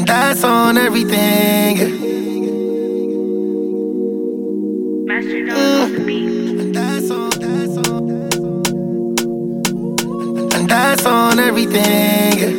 That's on everything, yeah. Master Dog on the beat. And that's on everything, yeah.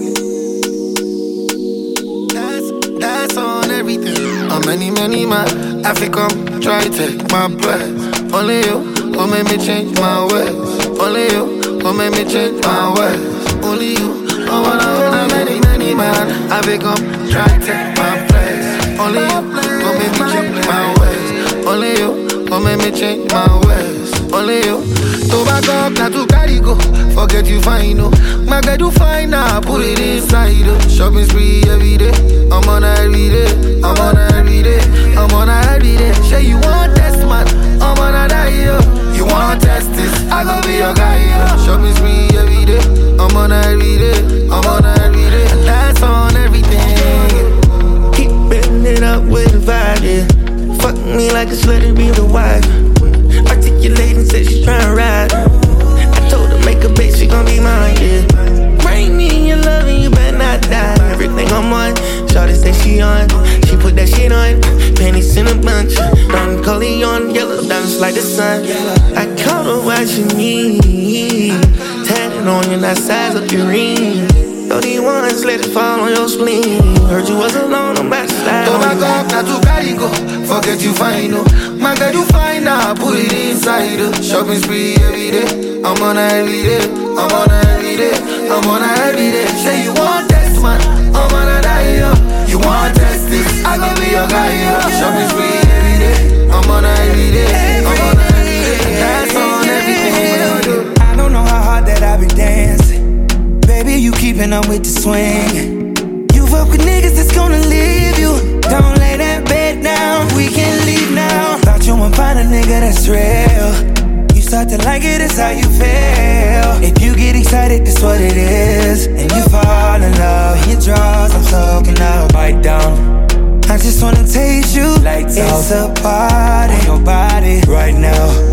That's on everything. Many man, I fi come try take my place. Only you will make me change my ways. Only you will make me change my ways. Only you. I wanna many man, I fi come try take my place. Only you will make me change my ways. Only you will make me change my ways. Only you. To back up, not to carry go. Forget you fine, no. My girl do fine now, put it inside. Shopping spree every day. I'm on every day. I'm on every day. I'm on every day. Say you want test, man. I'm on a die, yo. You want test this? I gon' be your guy, yo. Shopping spree every day. I'm on every day. I'm on every day. And that's on everything. Keep bending it up with the vibe, yeah. Fuck me like a slut to be the wife. Articulating, said she tryna ride. I told her make a bitch, she gon' be mine, yeah. Bring me in your love and you better not die. Everything I'm on, shawty say she on. She put that shit on, panties in a bunch. Don Corleone, yellow diamonds like the sun. I caught her watching me, tatted on you, that size up your ring. 31s, let it fall on your spleen. Heard you was alone, I'm about to slide. To back up, not to carry go. Forget you fine, no. My girl you fine now, put it inside. Shopping spree every day. I'm on every day. I'm on every day. I'm on every day. Say you want test, man. I'm on a die, yo. You want test this? I gon' be your guy, yo. Shopping spree every day. I'm on every day. I'm on every day. That's on everything. I don't know how hard that I be dancing. Baby, you keeping up with the swing. You fuck with niggas that's gonna leave you. Don't lay that bed down, we can leave now. Thought you would find a nigga that's real. You start to like it, it's how you feel. If you get excited, that's what it is. And you fall in love, in your drawers, I'm soaking up. Bite down, I just wanna taste you like it's a party. Your body right now.